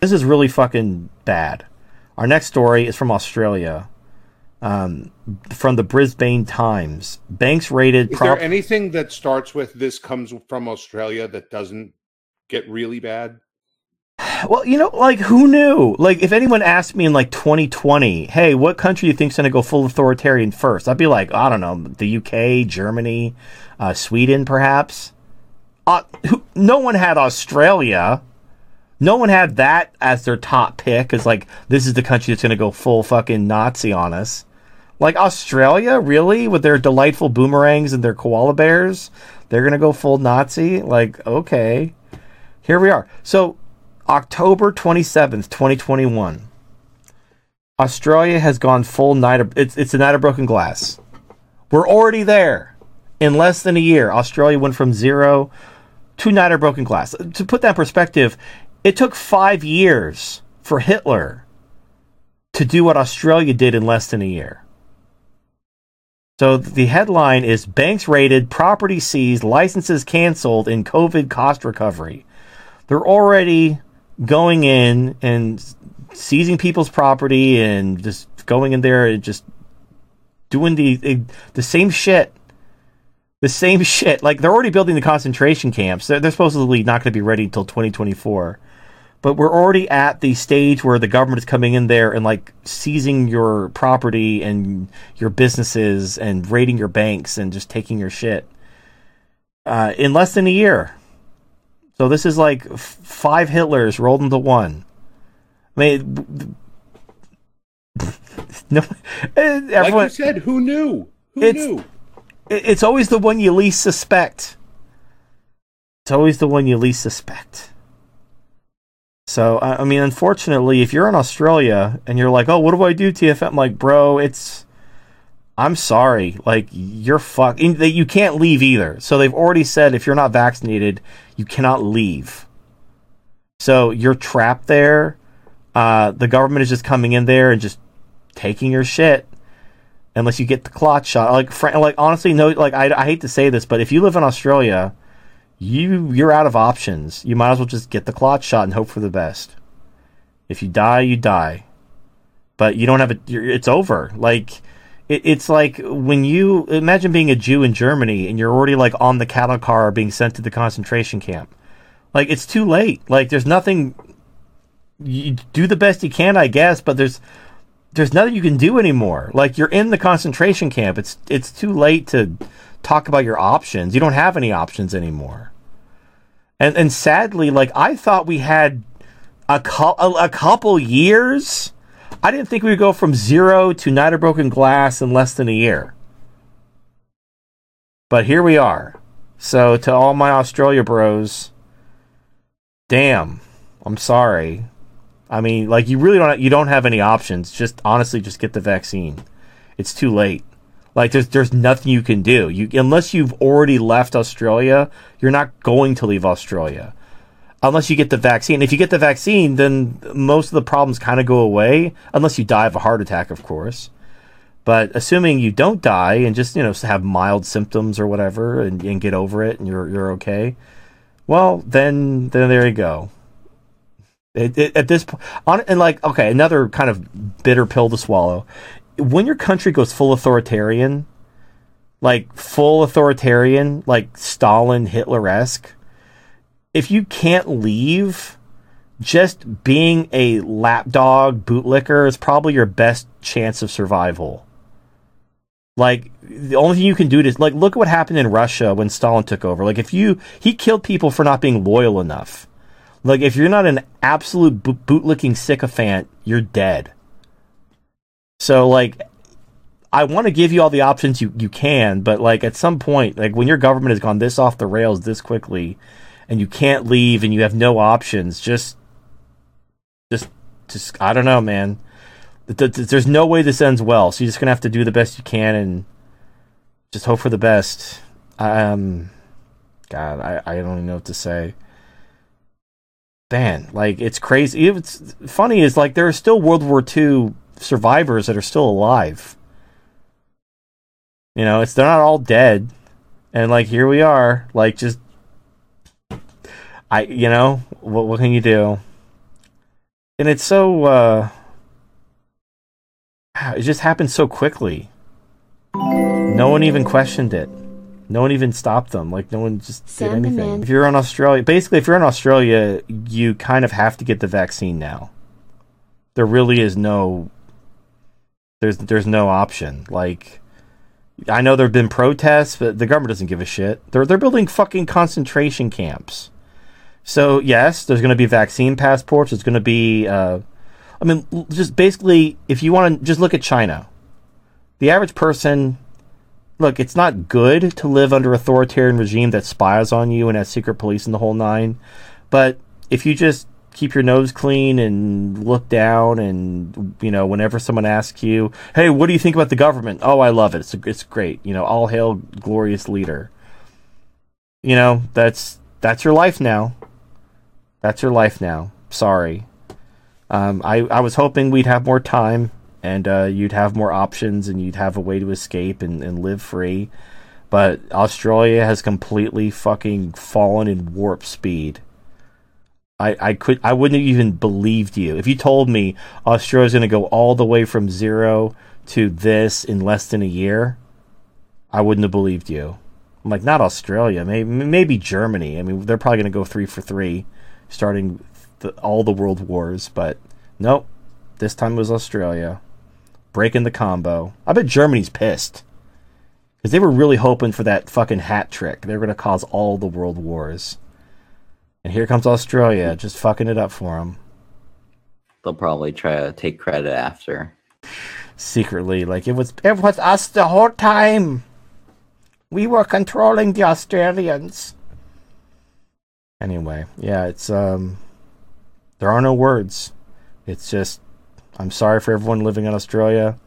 This is really fucking bad. Our next story is from Australia. From the Brisbane Times. Banks raided... Is there anything that starts with "this comes from Australia" that doesn't get really bad? Well, like, who knew? Like, if anyone asked me in, like, 2020, hey, what country do you think's going to go full authoritarian first? I'd be like, I don't know, the UK, Germany, Sweden, perhaps. No one had Australia. No one had that as their top pick, as, like, this is the country that's going to go full fucking Nazi on us. Like, Australia, really? With their delightful boomerangs and their koala bears? They're going to go full Nazi? Like, okay. Here we are. So, October 27th, 2021. Australia has gone full night of... It's a night of broken glass. We're already there. In less than a year, Australia went from 0 to night of broken glass. To put that in perspective, it took 5 years for Hitler to do what Australia did in less than a year. So the headline is banks raided, property seized, licenses canceled in COVID cost recovery. They're already going in and seizing people's property and just going in there and just doing the same shit. The same shit. Like, they're already building the concentration camps. They're supposedly not going to be ready until 2024. But we're already at the stage where the government is coming in there and, like, seizing your property and your businesses and raiding your banks and just taking your shit in less than a year. So this is like 5 Hitlers rolled into one. I mean, no, everyone, like you said, who knew? Who knew? It's always the one you least suspect. It's always the one you least suspect. So, I mean, unfortunately, if you're in Australia and you're like, oh, what do I do, TFM? I'm like, bro, I'm sorry. Like, you're fucked. You can't leave either. So they've already said if you're not vaccinated, you cannot leave. So you're trapped there. The government is just coming in there and just taking your shit. Unless you get the clot shot. Like honestly, no, like, I hate to say this, but if you live in Australia, you're out of options. You might as well just get the clot shot and hope for the best. If you die, you die. But you don't have it's over. Like, it's like when you imagine being a Jew in Germany and you're already, like, on the cattle car being sent to the concentration camp. Like, it's too late. Like, there's nothing. You do the best you can, I guess, but there's nothing you can do anymore. Like, you're in the concentration camp. It's too late to talk about your options. You don't have any options anymore. And sadly, like, I thought we had a couple years. I didn't think we would go from 0 to Night of Broken Glass in less than a year. But here we are. So to all my Australia bros, damn, I'm sorry. I mean, like, you don't have any options. Just honestly, just get the vaccine. It's too late. Like, there's nothing you can do. Unless you've already left Australia, you're not going to leave Australia. Unless you get the vaccine. If you get the vaccine, then most of the problems kind of go away. Unless you die of a heart attack, of course. But assuming you don't die and just, have mild symptoms or whatever and get over it and you're okay, well, then there you go. At this point, and like, okay, another kind of bitter pill to swallow. When your country goes full authoritarian, like Stalin, Hitler-esque, if you can't leave, just being a lapdog bootlicker is probably your best chance of survival. Like, the only thing you can do is, like, look at what happened in Russia when Stalin took over. Like, he killed people for not being loyal enough. Like, if you're not an absolute bootlicking sycophant, you're dead. So, like, I want to give you all the options you can, but, like, at some point, like, when your government has gone this off the rails this quickly, and you can't leave and you have no options, just I don't know, man. There's no way this ends well, so you're just going to have to do the best you can and just hope for the best. God, I don't even know what to say. Man, like, it's crazy. It's funny is, like, there are still World War II survivors that are still alive. They're not all dead. And, like, here we are. Like, just, what can you do? And it's so it just happened so quickly. No one even questioned it. No one even stopped them. Like, no one just did anything. If you're in Australia, basically, if you're in Australia, you kind of have to get the vaccine now. There really is no... There's no option. Like, I know there have been protests, but the government doesn't give a shit. They're building fucking concentration camps. So, yes, there's going to be vaccine passports. There's going to be... just basically, if you want to just look at China, the average person... Look, it's not good to live under an authoritarian regime that spies on you and has secret police and the whole nine. But if you just keep your nose clean and look down and, whenever someone asks you, hey, what do you think about the government? Oh, I love it. It's great. All hail glorious leader. That's your life now. That's your life now. Sorry. I was hoping we'd have more time. And you'd have more options, and you'd have a way to escape and live free. But Australia has completely fucking fallen in warp speed. I wouldn't have even believed you if you told me Australia's going to go all the way from 0 to this in less than a year. I wouldn't have believed you. I'm like, not Australia, maybe Germany. I mean, they're probably going to go 3 for 3, starting all the world wars. But nope, this time it was Australia. Breaking the combo. I bet Germany's pissed. Because they were really hoping for that fucking hat trick. They were going to cause all the world wars. And here comes Australia, just fucking it up for them. They'll probably try to take credit after. Secretly, like, it was us the whole time. We were controlling the Australians. Anyway, yeah, it's, there are no words. It's just, I'm sorry for everyone living in Australia.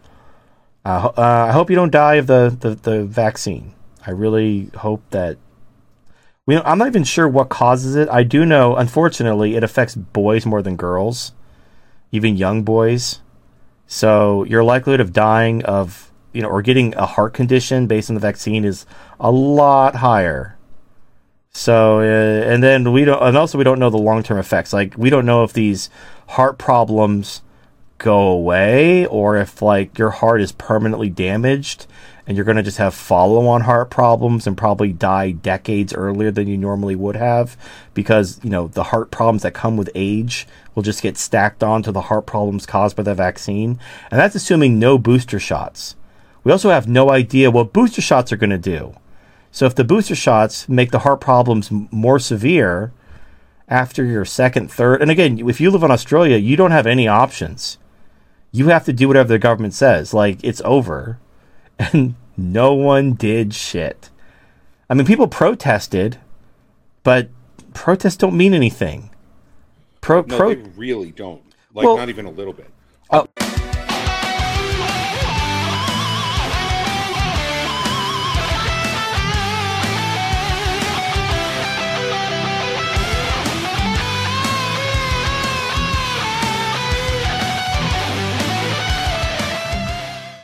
I hope you don't die of the vaccine. I really hope that... I'm not even sure what causes it. I do know, unfortunately, it affects boys more than girls. Even young boys. So your likelihood of dying of, or getting a heart condition based on the vaccine is a lot higher. So, and then we don't know the long-term effects. Like, we don't know if these heart problems go away, or if like your heart is permanently damaged and you're going to just have follow-on heart problems and probably die decades earlier than you normally would have, because the heart problems that come with age will just get stacked on to the heart problems caused by the vaccine. And that's assuming no booster shots. We also have no idea what booster shots are going to do. So if the booster shots make the heart problems more severe after your second, third, and again, if you live in Australia, you don't have any options. You have to do whatever the government says. Like, it's over. And no one did shit. I mean, people protested, but protests don't mean anything. No, they really don't. Like, not even a little bit.